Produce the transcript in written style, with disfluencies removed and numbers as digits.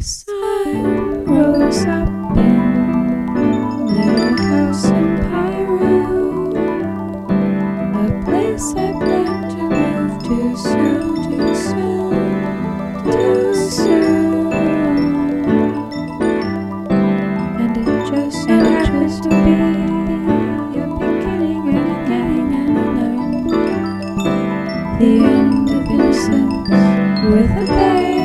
Sun rose up in little house in Peru, a place I plan to move to soon, too soon, too soon. And it just happens to be a beginning and an end, the end of innocence with a bang.